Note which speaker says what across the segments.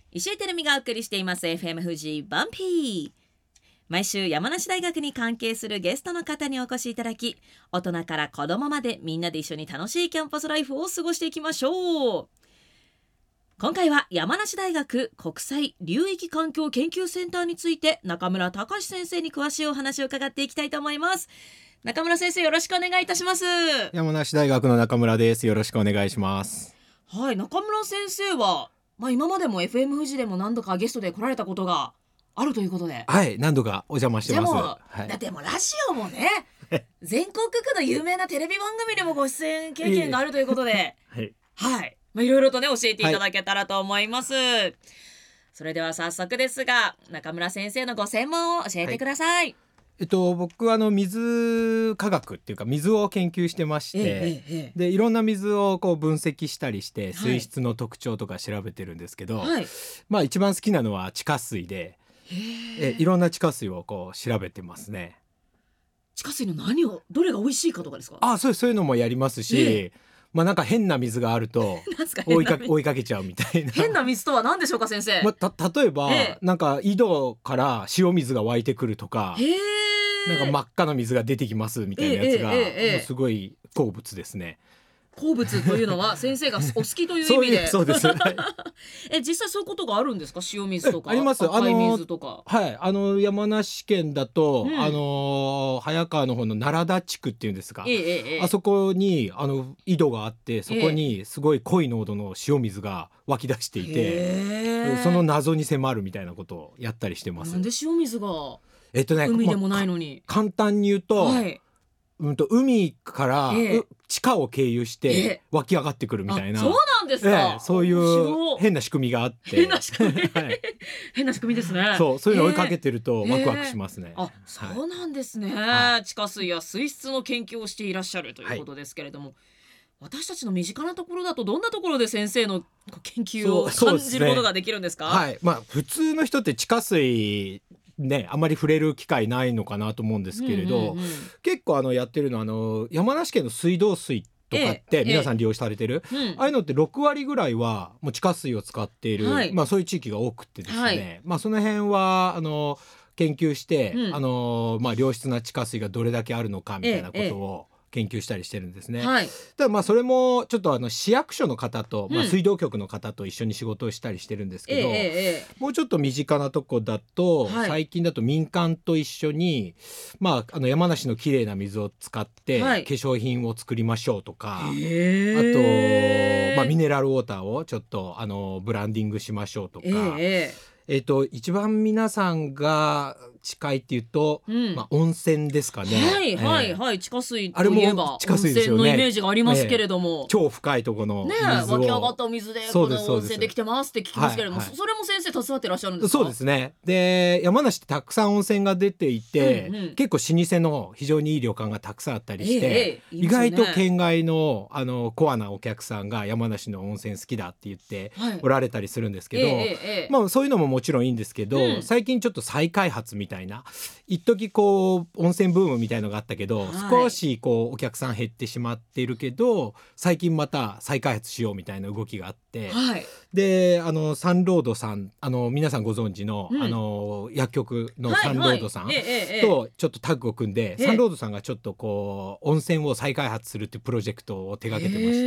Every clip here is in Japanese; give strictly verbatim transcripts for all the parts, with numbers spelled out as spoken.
Speaker 1: 石井てるみがお送りしています エフエム 富士バンピー。毎週山梨大学に関係するゲストの方にお越しいただき、大人から子供までみんなで一緒に楽しいキャンパスライフを過ごしていきましょう。今回は山梨大学国際流域環境研究センターについて中村隆先生に詳しいお話を伺っていきたいと思います。中村先生、よろしくお願いいたします。
Speaker 2: 山梨大学の中村です。よろしくお願いします。
Speaker 1: はい、中村先生は、まあ、今までも エフエム 富士でも何度かゲストで来られたことがあるということで、
Speaker 2: はい、何度かお邪魔してます。
Speaker 1: でも、
Speaker 2: はい、
Speaker 1: だってもうラジオもね全国区の有名なテレビ番組でもご出演経験があるということで、
Speaker 2: はい、
Speaker 1: はい、まあ、いろいろとね教えていただけたらと思います、はい、それでは早速ですが、中村先生のご専門を教えてください。はい、
Speaker 2: えっと、僕はあの水科学っていうか水を研究してまして、ええええ、でいろんな水をこう分析したりして水質の特徴とか調べてるんですけど、はい、まあ、一番好きなのは地下水で、えいろんな地下水をこう調べてますね。
Speaker 1: 地下水の何をどれが美味しいかとかですか？
Speaker 2: あ、そう、そういうのもやりますし、ええ、まあ、なんか変な水があると追いかけ、追いかけちゃうみたいな。
Speaker 1: 変な水とは何でしょうか先生？
Speaker 2: まあ、た例えば、ええ、なんか井戸から塩水が湧いてくるとか、
Speaker 1: へー、
Speaker 2: なんか真っ赤な水が出てきますみたいなやつが、ええええ、もうすごい好物ですね。
Speaker 1: 好物というのは先生がお好きという意味で
Speaker 2: そうです
Speaker 1: え、実際そういうことがあるんですか？塩水とか
Speaker 2: あります。
Speaker 1: 赤い水とか。
Speaker 2: あの、はい、あの山梨県だと、うん、あの早川の方の奈良田地区っていうんですか、ええええ、あそこにあの井戸があって、そこにすごい濃い濃度の塩水が湧き出していて、ええ、その謎に迫るみたいなことをやったりしてます。
Speaker 1: なんで塩水が
Speaker 2: えっとね、
Speaker 1: 海でもないのに、
Speaker 2: まあ、簡単に言うと、はい、うんと海から、ええ、地下を経由して湧き上がってくるみたいな、
Speaker 1: そうなんですか、
Speaker 2: ええ、そういう変な仕組みがあって、
Speaker 1: 変な仕組み、はい、変な仕組みですね。
Speaker 2: そう、そういうの追いかけてるとワクワクしますね。
Speaker 1: あ、そうなんですね、はい、地下水や水質の研究をしていらっしゃるということですけれども、はい、私たちの身近なところだとどんなところで先生の研究を感じることができるんですか？
Speaker 2: はい、まあ、普通の人って地下水ね、あまり触れる機会ないのかなと思うんですけれど、うんうんうん、結構あのやってるのはあの山梨県の水道水とかって皆さん利用されてる、ええええ、ああいうのってろくわりぐらいはもう地下水を使っている、はい、まあ、そういう地域が多くてですね、はい、まあ、その辺はあの研究して、うん、あのまあ、良質な地下水がどれだけあるのかみたいなことを、ええ研究したりしてるんですね、はい、ただまあそれもちょっとあの市役所の方と、まあ、水道局の方と一緒に仕事をしたりしてるんですけど、うん、ええ、もうちょっと身近なとこだと、はい、最近だと民間と一緒に、まあ、あの山梨のきれいな水を使って、はい、化粧品を作りましょうとか、あと、まあ、ミネラルウォーターをちょっとあのブランディングしましょうとか、えええー、と一番皆さんが近いっていうと、うん、まあ、温泉ですかね。はい
Speaker 1: はいはい、えー、地下水といえば温泉のイメージがありますけれども、
Speaker 2: えー、超深いところの水を、
Speaker 1: ね、湧き上がったお水でこの温泉できてますって聞きますけれども、はいはい、それも先生携わってらっしゃるんですか？
Speaker 2: そうですね。で山梨ってたくさん温泉が出ていて、うんうん、結構老舗の非常にいい旅館がたくさんあったりして、えー、いいですね、意外と県外 の, あのコアなお客さんが山梨の温泉好きだって言っておられたりするんですけど、はい、えーえー、まあ、そういうのももちろんいいんですけど、うん、最近ちょっと再開発みたいな、一時こう温泉ブームみたいのがあったけど、はい、少しこうお客さん減ってしまっているけど、最近また再開発しようみたいな動きがあって、はい、であのサンロードさん、あの皆さんご存知 の,、うん、あの薬局のサンロードさんとちょっとタッグを組んで、サンロードさんがちょっとこう温泉を再開発するっていうプロジェクトを手掛けてまして、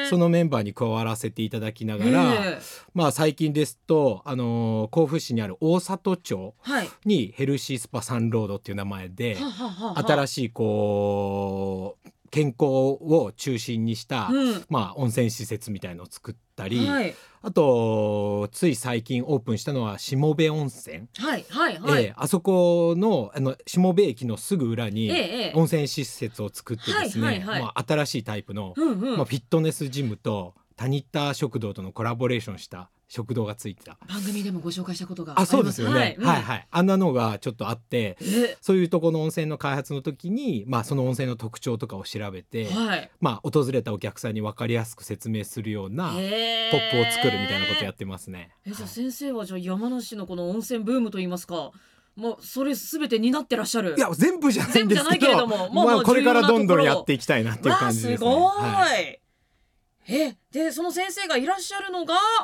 Speaker 2: そのメンバーに加わらせていただきながら、まあ、最近ですとあの甲府市にある大里町にヘルシースパサンロードっていう名前で、はい、新しいこう健康を中心にした、うん、まあ、温泉施設みたいのを作ったり、はい、あとつい最近オープンしたのは下部温泉、はいはいはい、えー、あそこ の, あの下部駅のすぐ裏に温泉施設を作ってですね、はいはいはい、まあ、新しいタイプの、うんうん、まあ、フィットネスジムとタニッター食堂とのコラボレーションした食堂がついてた、
Speaker 1: 番組でもご紹介したことがあります。
Speaker 2: あ、そうですよね、はい、うん、はいはい、あんなのがちょっとあって、そういうところの温泉の開発の時に、まあ、その温泉の特徴とかを調べて、はい、まあ、訪れたお客さんに分かりやすく説明するようなポップを作るみたいなことやってますね。
Speaker 1: え、じゃあ先生はじゃあ山梨のこの温泉ブームといいますか、もうそれすべて担ってらっしゃる。
Speaker 2: いや全部じゃないんですけど、
Speaker 1: けれども、
Speaker 2: まあまあ、これからどんどんやっていきたいなっていう感じですね。
Speaker 1: わあ、すごい、
Speaker 2: はい、
Speaker 1: えでその先生がいらっしゃるのが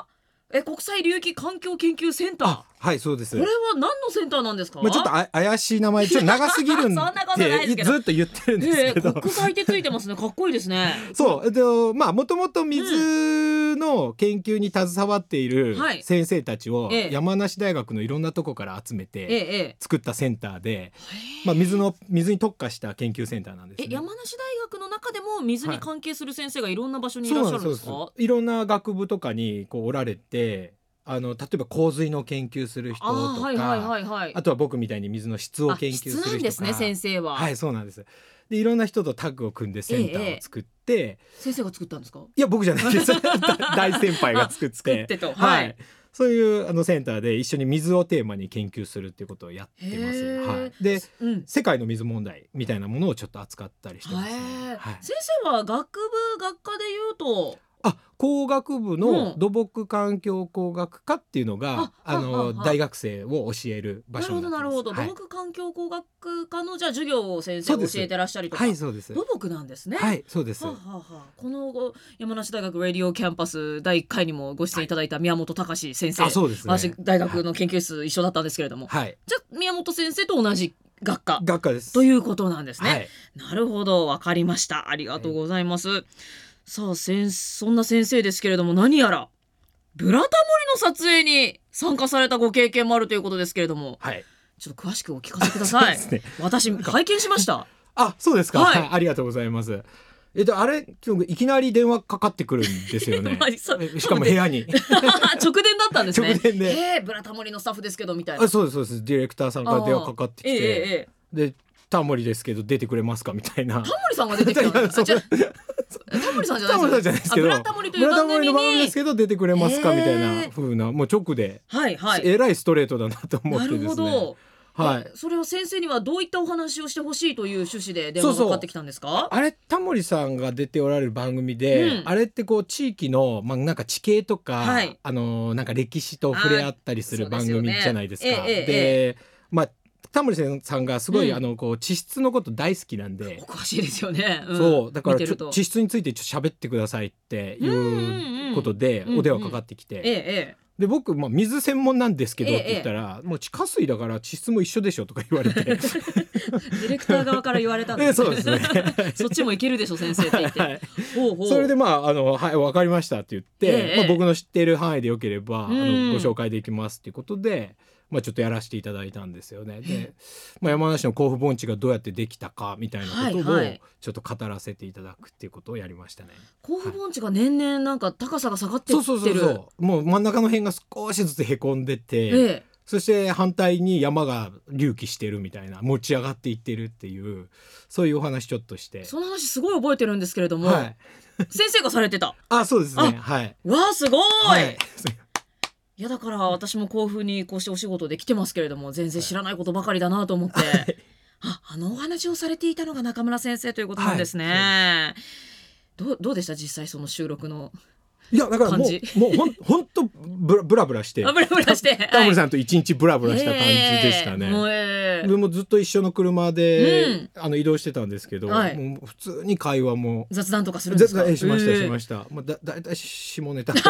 Speaker 1: え国際流域環境研究センター。
Speaker 2: はいそうです。
Speaker 1: これは何のセンターなんですか。
Speaker 2: まあ、ちょっとあ怪しい名前ちょっと長すぎるん
Speaker 1: そんなことないです
Speaker 2: で
Speaker 1: けど
Speaker 2: ずっと言ってるんですけど、
Speaker 1: えー、国際ってついてますね。かっこいいですね。
Speaker 2: そうえっとまあもともと水の研究に携わっている
Speaker 1: はい
Speaker 2: 先生たちを
Speaker 1: ええ
Speaker 2: 山梨大学のいろんなとこから集め
Speaker 1: え
Speaker 2: て
Speaker 1: え
Speaker 2: 作ったセンターで、
Speaker 1: え
Speaker 2: まあ、水の水に特化した研究センターなんですね。
Speaker 1: え山梨大学の中でも水に関係する先生がいろんな場所にいらっしゃ
Speaker 2: そうなんです
Speaker 1: るんですか。
Speaker 2: いろんな学部とかにこうおられて、あの例えば洪水の研究する人とか、
Speaker 1: あーはいはいはいはい
Speaker 2: あとは僕みたいに水の質を研究する人とか。
Speaker 1: あ質なんですね先生は。
Speaker 2: はいそうなんです。でいろんな人とタッグを組んでセンターを作って、
Speaker 1: 先生が作ったんですか。
Speaker 2: いや僕じゃないです大先輩が作って
Speaker 1: 作ってと
Speaker 2: は
Speaker 1: はいい、
Speaker 2: そういうあのセンターで一緒に水をテーマに研究するっていうことをやってます。
Speaker 1: へー
Speaker 2: はい、で
Speaker 1: うん
Speaker 2: 世界の水問題みたいなものをちょっと扱ったりしてますね。
Speaker 1: へー
Speaker 2: はい、
Speaker 1: 先生は学部学科でいうと
Speaker 2: あ工学部
Speaker 1: うん
Speaker 2: の土木環境工学科っていうのが、
Speaker 1: あ
Speaker 2: あの
Speaker 1: ははは
Speaker 2: 大学生を教える場
Speaker 1: なるほど
Speaker 2: 所になってます。
Speaker 1: なるほど、
Speaker 2: はい
Speaker 1: 土木環境工学科のじゃあ授業を先生
Speaker 2: そうです
Speaker 1: が教えてらっしゃりとか、
Speaker 2: はいそうです。
Speaker 1: 土木なんですね。
Speaker 2: はいそうです。
Speaker 1: はあはあはあ、この山梨大学ラディオキャンパスだいいっかいにもご出演いただいた宮本隆先生、
Speaker 2: あそうですね。
Speaker 1: 私大学の研究室一緒だったんですけれども、
Speaker 2: はい
Speaker 1: じゃあ宮本先生と同じ学科
Speaker 2: 学科です
Speaker 1: ということなんですね。
Speaker 2: はい
Speaker 1: なるほど、わかりました。ありがとうございます。さあ先そんな先生ですけれども、何やらブラタモリの撮影に参加されたご経験もあるということですけれども、
Speaker 2: はい
Speaker 1: ちょっと詳しくお聞かせください。
Speaker 2: そうですね
Speaker 1: 私拝見しました。
Speaker 2: あそうですか、
Speaker 1: はい
Speaker 2: はい、ありがとうございます。えっとあれ今日いきなり電話かかってくるんですよね
Speaker 1: まあそう
Speaker 2: えしかも部屋に
Speaker 1: 直電だったんですね。
Speaker 2: 直電で
Speaker 1: えー、ブラタモリのスタッフですけどみたいな。
Speaker 2: あそうですそうですディレクターさんから電話かかってきて、
Speaker 1: ええええ
Speaker 2: でタモリですけど出てくれますかみたいな。
Speaker 1: タモリさんが出てきたんですか。
Speaker 2: いやそう
Speaker 1: じゃあタモリさんじゃない
Speaker 2: タモリさんじゃないですけど
Speaker 1: あブラタモリという番組
Speaker 2: ブラタモリの番組で
Speaker 1: に
Speaker 2: すけど出てくれますか
Speaker 1: へー
Speaker 2: みたいな風なもう直で、
Speaker 1: はいはい。
Speaker 2: えらいストレートだなと思っ
Speaker 1: なる
Speaker 2: てですね。
Speaker 1: ほど。
Speaker 2: はい
Speaker 1: えそれは先生にはどういったお話をしてほしいという趣旨で電話がかかってきたんですか。
Speaker 2: あれタモリさんが出ておられる番組で、
Speaker 1: うん
Speaker 2: あれってこう地域の、まあ、なんか地形とか、
Speaker 1: はい
Speaker 2: あのなんか歴史と触れ合ったりする
Speaker 1: あー
Speaker 2: 番組じゃないですか。
Speaker 1: そうですよねええ
Speaker 2: で、まあタモリさんがすごい、
Speaker 1: うん
Speaker 2: あのこう地質のこと大好きなんで
Speaker 1: お、詳しいですよね。ん
Speaker 2: そうだからちょ
Speaker 1: 見てると
Speaker 2: 地質についてちょっと喋ってくださいってい
Speaker 1: うんうんう
Speaker 2: うんことで
Speaker 1: うんうん
Speaker 2: お電話かかってきて、
Speaker 1: えええ
Speaker 2: で僕、まあ、水専門なんですけど
Speaker 1: ええ
Speaker 2: って言ったら、もう地下水だから地質も一緒でしょとか言われて
Speaker 1: えディレクター側から言われたんです
Speaker 2: えそうですね
Speaker 1: そっちもいけるでしょ先生って言って、
Speaker 2: はい
Speaker 1: ほうほう
Speaker 2: それでまああのはい分かりましたって言って、
Speaker 1: ええ
Speaker 2: まあ、僕の知っている範囲でよければ、
Speaker 1: うん
Speaker 2: あのご紹介できますっていうことで、まあ、ちょっとやらせていただいたんですよね。で、まあ、山梨の甲府盆地がどうやってできたかみたいなことを
Speaker 1: はいはい
Speaker 2: ちょっと語らせていただくっていうことをやりましたね。
Speaker 1: 甲府盆地が年々なんか高さが下がってい
Speaker 2: そう
Speaker 1: ってる。
Speaker 2: そうそうそうもう真ん中の辺が少しずつへこんでて、
Speaker 1: ええ
Speaker 2: そして反対に山が隆起してるみたいな持ち上がっていってるっていうそういうお話ちょっとして
Speaker 1: その話すごい覚えてるんですけれども、
Speaker 2: はい
Speaker 1: 先生がされてた。
Speaker 2: あそうですねはい
Speaker 1: わあすごい、、
Speaker 2: はいい
Speaker 1: やだから私も甲府にこうしてお仕事で来てますけれども全然知らないことばかりだなと思って、ああのお話をされていたのが中村先生ということなんですね、どうどうでした実際その収録の
Speaker 2: いやだからも
Speaker 1: 感じ
Speaker 2: うもうほんほんとブラブラブラして
Speaker 1: あブラブラして
Speaker 2: タモリ
Speaker 1: ん
Speaker 2: さんと一日ブラブラした感じでしたね。
Speaker 1: もうえ
Speaker 2: でもずっと一緒の車で、
Speaker 1: うん
Speaker 2: あの移動してたんですけど、
Speaker 1: はい
Speaker 2: もう普通に会話も
Speaker 1: 雑談とかするんですか。
Speaker 2: えしました
Speaker 1: ええ
Speaker 2: しました。まあだだいたい下ネタ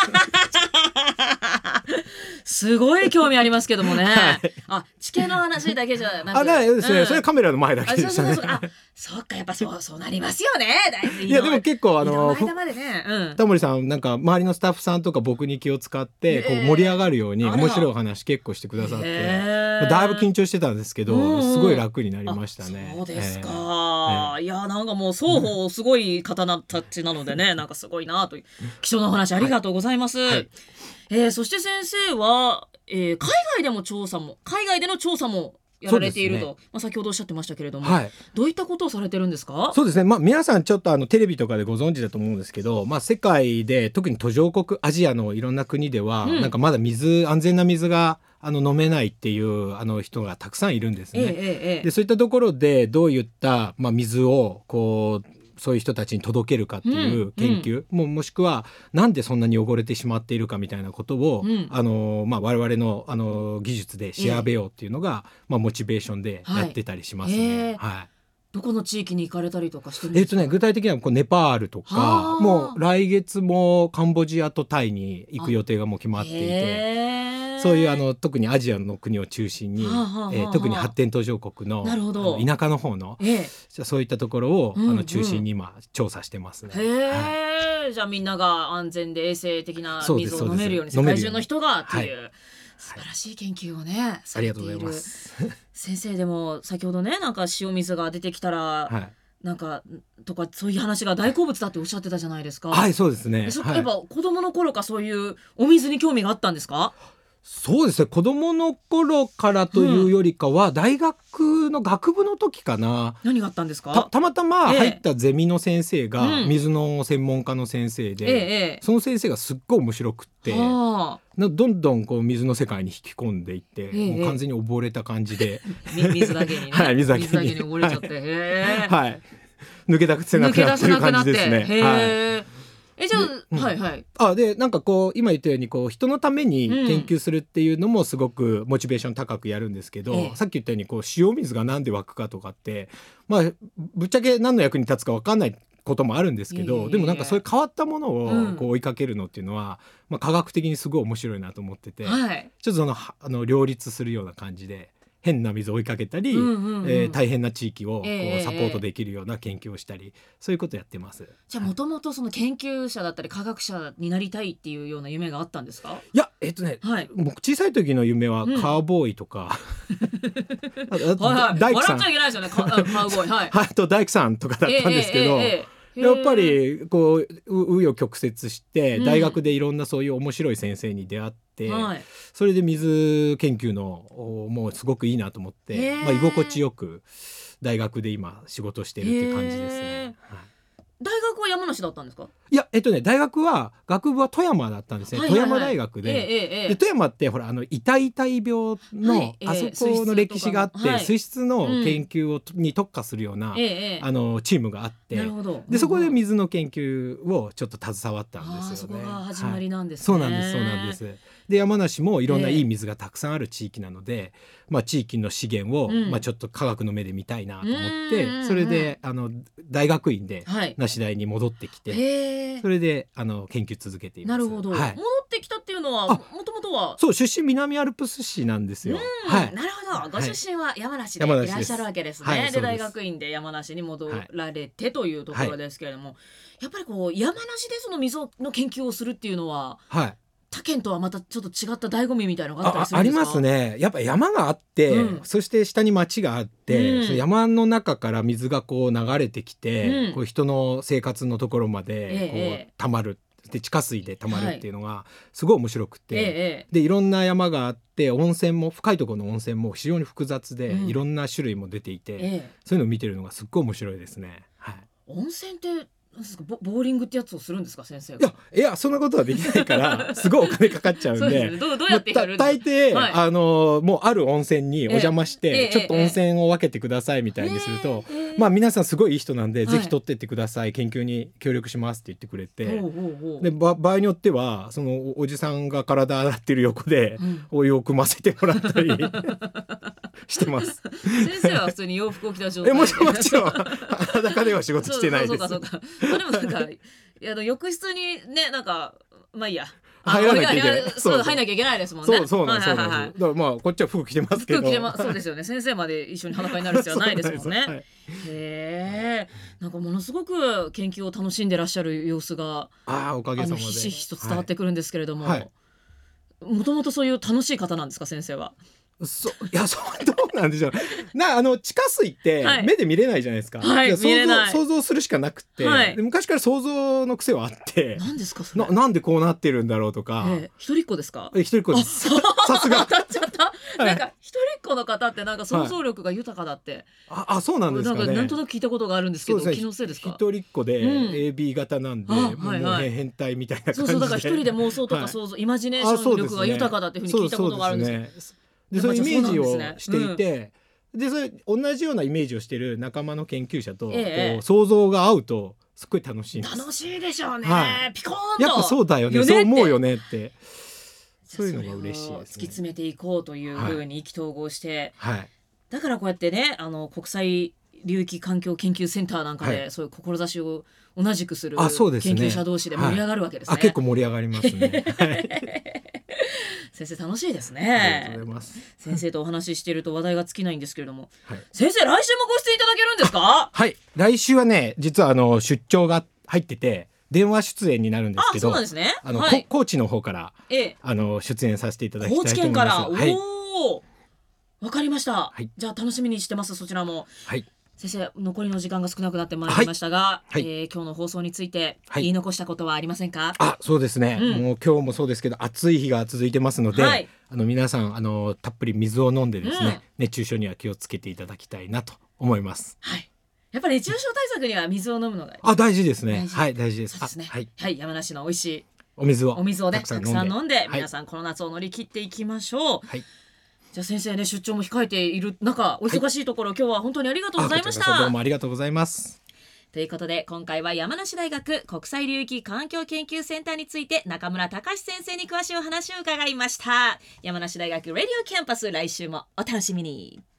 Speaker 1: すごい興味ありますけどもね、
Speaker 2: はい
Speaker 1: あ地形の話だけじゃなく
Speaker 2: あないですね、
Speaker 1: うん
Speaker 2: それはカメラの前だ
Speaker 1: あ
Speaker 2: けでしたね。
Speaker 1: そうそうそうあそっかやっぱそうそうなりますよねだいぶ
Speaker 2: いやでも結構あ
Speaker 1: 移動
Speaker 2: の
Speaker 1: の間までね、うん、
Speaker 2: タモリさんなんか周りのスタッフさんとか僕に気を使ってこう
Speaker 1: ええ
Speaker 2: 盛り上がるように
Speaker 1: あら
Speaker 2: 面白いお話結構してくださって、
Speaker 1: へえ
Speaker 2: だいぶ緊張してたんですけど、
Speaker 1: うんうん
Speaker 2: すごい楽になりましたね。
Speaker 1: あそうですか、
Speaker 2: ええ
Speaker 1: いやなんかもう双方すごい方たちなのでねなんかすごいなという貴重なお話ありがとうございます、
Speaker 2: はい
Speaker 1: えーそして先生は、えー海外でも調査も海外での調査もやられていると、
Speaker 2: そうです
Speaker 1: まあ、先ほどおっしゃってましたけれども、
Speaker 2: はい
Speaker 1: どういったことをされてるんですか。
Speaker 2: そうですね、まあ、皆さんちょっとあのテレビとかでご存知だと思うんですけど、まあ、世界で特に途上国アジアのいろんな国では、
Speaker 1: うん
Speaker 2: なんかまだ水安全な水があの飲めないっていうあの人がたくさんいるんですね。
Speaker 1: ええええええ
Speaker 2: でそういったところでどういった、まあ、水をこうそういう人たちに届けるかっていう研究、もうもしくはなんでそんなに汚れてしまっているかみたいなことを、
Speaker 1: うん
Speaker 2: あのまあ、我々のあの技術で調べようっていうのが、まあ、モチベーションでやってたりしますね。
Speaker 1: はいへー
Speaker 2: はい
Speaker 1: どこの地域に行かれたりとかしてるんですか？
Speaker 2: えっとね、具体的にはこうネパールとか、もう来月もカンボジアとタイに行く予定がもう決まっていて、そういうあの特にアジアの国を中心に、えー、特に発展途上国 の, あの田舎の方の、えー、そういったところを、うんうん、あの中心に今調査してますね。
Speaker 1: へー、はい、じゃあみんなが安全で衛生的な水を飲めるように世界中の人がっていう、はい、素晴らしい研究をね、はい、されている。ありがとうございます先生。でも先ほどね、なんか塩水が出てきたら、はい、なんかとかそういう話が大好物だっておっしゃってたじゃないですか。
Speaker 2: はい、そうですね。
Speaker 1: そやっぱ子供の頃からそういうお水に興味があったんですか？
Speaker 2: そうですね、子供の頃からというよりかは、うん、大学の学部の時かな。
Speaker 1: 何があったんですか？
Speaker 2: た, たまたま入ったゼミの先生が水の専門家の先生で、ええ、その先生がすっごい面白くって、どんどんこう水の世界に引き込んでいって、ええ、もう完全に溺れた感じで
Speaker 1: 水だけにね、はい、水だけに、水だけに溺れちゃって、はい、へー、はい、
Speaker 2: 抜け出せなくなってる感じですね。
Speaker 1: へー、はい、えじゃあ、うん、はいはい。
Speaker 2: あでなんかこう今言ったようにこう人のために研究するっていうのもすごくモチベーション高くやるんですけど、うん、さっき言ったようにこう塩水がなんで湧くかとかって、まあぶっちゃけ何の役に立つか分かんないこともあるんですけど、でもなんかそういう変わったものをこう追いかけるのっていうのは、うん、まあ、科学的にすごい面白いなと思ってて、はい、ちょっとそのあの両立するような感じで。変な水を追いかけたり、うんうんうん、えー、大変な地域をこうサポートできるような研究をしたり、えー、そういうことやってます。
Speaker 1: じゃあもともとその研究者だったり科学者になりたいっていうような夢があったんですか？
Speaker 2: いやえっとね、はい、僕小さい時の夢はカーボーイとか、
Speaker 1: うん、大工さん、笑っちゃいけないですよね、カーボーイ、はい、
Speaker 2: あと大工さんとかだったんですけど、えーえーえーやっぱりこう紆余曲折して大学でいろんなそういう面白い先生に出会って、うん、はい、それで水研究のもうすごくいいなと思って、まあ、居心地よく大学で今仕事してるっていう感じですね。はい、
Speaker 1: 大学は山梨だったんですか？
Speaker 2: いやえっとね大学は学部は富山だったんですね、はいはいはい、富山大学で、えーえー、で富山ってほらあの痛々病の、はい、あそこの歴史があって、はい、水質の研究を、うん、に特化するような、えー、あのチームがあって、なるほど、でそこで水の研究をちょっと携わったんですよね。
Speaker 1: あそこが始まりなんですね。
Speaker 2: はい、そうなんですそうなんです。で山梨もいろんないい水がたくさんある地域なので、えーまあ、地域の資源を、うんまあ、ちょっと科学の目で見たいなと思って、それであの大学院で梨大に戻ってきて、はい、それであの研究続けています。
Speaker 1: なるほど、はい、戻ってきたっていうのはもともとは
Speaker 2: そう出身南アルプス市なんですよ。
Speaker 1: はい、なるほど、ご出身は山梨でいらっしゃるわけですね。はい、で大学院で山梨に戻られてというところですけれども、はい、やっぱりこう山梨でその水の研究をするっていうのは、はい、他県とはまたちょっと違った醍醐味みたいなのがあったりするんですか？
Speaker 2: あ, ありますね。やっぱ山があって、うん、そして下に町があって、うん、その山の中から水がこう流れてきて、うん、こう人の生活のところまでこう溜まる、で地下水で溜まるっていうのがすごい面白くて、はい、でいろんな山があって温泉も深いところの温泉も非常に複雑で、うん、いろんな種類も出ていて、ええ、そういうのを見てるのがすっごい面白いですね。はい、温
Speaker 1: 泉ってボ, ボーリングってやつをするんですか先生が？
Speaker 2: いや、いやそんなことはできないからすごいお金かかっちゃうんで、 で、ね、
Speaker 1: ど, うどうやってやるんですか？
Speaker 2: 大抵、はい、あのもうある温泉にお邪魔して、ええ、ちょっと温泉を分けてくださいみたいにすると、ええ、まあ皆さんすごいいい人なんで、ええ、ぜひ取ってってください、研究に協力しますって言ってくれて、ほうほうほう、で場合によってはそのおじさんが体洗ってる横でお湯を汲ませてもらったり、うんしてます
Speaker 1: 先生は普通に洋服を着た状態で
Speaker 2: えもちろんもちろん裸では仕事してないです。
Speaker 1: そうそうかそうか、まあ、でもなんかいや浴室にねなんかまあいいや
Speaker 2: 入らなきゃいけない。
Speaker 1: そう入んなきゃいけないですもんね。
Speaker 2: そうそうなんです、はいはいはい、だからまあこっちは服着てますけど、
Speaker 1: 服着てまそうですよね。先生まで一緒に裸になる必要はないですもんね。はい、へえ、なんかものすごく研究を楽しんでらっしゃる様子が
Speaker 2: あおかげさまで
Speaker 1: ひしひしと伝わってくるんですけれども、はいはい、もともとそういう楽しい方なんですか先生は？
Speaker 2: そういやそうどうなんでしょうなあの地下水って目で見れないじゃないですか、
Speaker 1: はい、
Speaker 2: 想像、想像するしかなくて、はい、昔から想像の癖はあって
Speaker 1: 何ですかそれ な,
Speaker 2: なんでこうなってるんだろうとか、え
Speaker 1: ー、一人っ子ですか？
Speaker 2: え一人っ子ですさすが
Speaker 1: 当たっちゃった、はい、なんか一人っ子の方ってなんか想像力が豊かだって、はい、
Speaker 2: あ, あそうなんですかね。
Speaker 1: なんかなんとなく聞いたことがあるんですけど、気のせいですか？
Speaker 2: 一人っ子で エービー 型なんで、うん、もう、はいはい、変態みたいな感じで、
Speaker 1: そうそうだから一人で妄想とか想像、はい、イマジネーション力が豊かだっていうふうに聞いたことがあるんですよ。そうですね。でそういうイメージをしていて、うん、でそれ同じようなイメージをしている仲間の研究者と、ええ、こう想像が合うとすっごい楽しいんです。 楽しいでしょうね、はい、ピコーンと
Speaker 2: やっぱそうだよね、そう思うよねってそういうのが嬉しいですね。
Speaker 1: 突き詰めていこうというふうに意気投合して、
Speaker 2: はいはい、
Speaker 1: だからこうやってねあの国際流域環境研究センターなんかで、はい、そういう志を同じくする研
Speaker 2: あそうですね
Speaker 1: 究者同士で盛り上がるわけですね。
Speaker 2: はい、あ結構盛り上がりますね、はい、
Speaker 1: 先生楽しいですね。
Speaker 2: ありがとうございます。
Speaker 1: 先生とお話ししていると話題が尽きないんですけれども、
Speaker 2: はい、
Speaker 1: 先生来週もご出演いただけるんですか？
Speaker 2: はい来週はね実はあの出張が入ってて電話出演になるんですけど、
Speaker 1: あそうなんですね。
Speaker 2: あの、
Speaker 1: はい、
Speaker 2: 高知の方から、
Speaker 1: ええ、
Speaker 2: あの出演させていただきたいと思います。
Speaker 1: 高知県から、
Speaker 2: はい、
Speaker 1: おーわかりました、はい、じゃあ楽しみにしてます。そちらも、
Speaker 2: はい、
Speaker 1: 先生残りの時間が少なくなってまいりましたが、
Speaker 2: はい
Speaker 1: えー、今日の放送について言い残したことはありませんか？
Speaker 2: はい、あそうですね、うん、もう今日もそうですけど暑い日が続いてますので、はい、あの皆さんあのたっぷり水を飲んでですね、うん、熱中症には気をつけていただきたいなと思います。
Speaker 1: はい、やっぱり熱中症対策には水を飲むのが
Speaker 2: あ大事ですね。はい大事です。
Speaker 1: そうですね。
Speaker 2: はい、
Speaker 1: はい、山梨の美味しい
Speaker 2: お水を
Speaker 1: お水をねたくさん飲んで、飲んで
Speaker 2: はい、
Speaker 1: 皆さんこの夏を乗り切っていきましょう。
Speaker 2: はい、
Speaker 1: じゃあ先生ね出張も控えている中お忙しいところ、はい、今日は本当にありがとうございました。
Speaker 2: どうもありがとうございます。
Speaker 1: ということで今回は山梨大学国際流域環境研究センターについて中村隆先生に詳しいお話を伺いました。山梨大学ラディオキャンパス来週もお楽しみに。